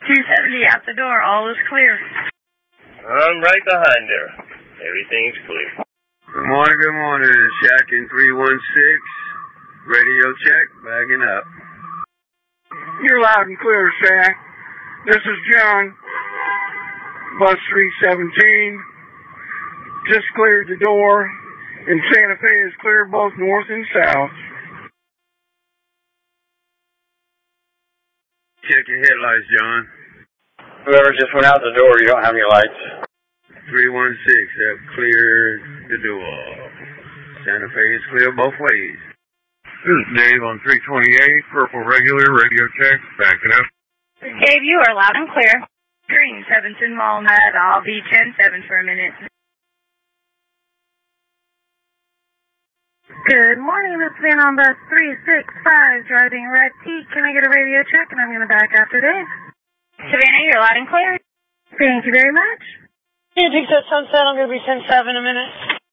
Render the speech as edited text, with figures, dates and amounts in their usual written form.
270 out the door. All is clear. I'm right behind her. Everything's clear. Good morning. Shack in 316. Radio check, bagging up. You're loud and clear, Shack. This is John. Bus 317. Just cleared the door. And Santa Fe is clear both north and south. Check your headlights, John. Whoever just went out the door, you don't have any lights. 316 have cleared the door. Santa Fe is clear both ways. This is Dave on 328, Purple Regular, radio check, backing up. Dave, you are loud and clear. Green, 7th Walnut. I'll be 10-7 for a minute. Good morning, this is Van on bus 365, driving Red T. Can I get a radio check? And I'm going to back after Dave. Savannah, you're loud and clear. Thank you very much. Yeah, take that Sunset. I'm going to be 10-7 in a minute.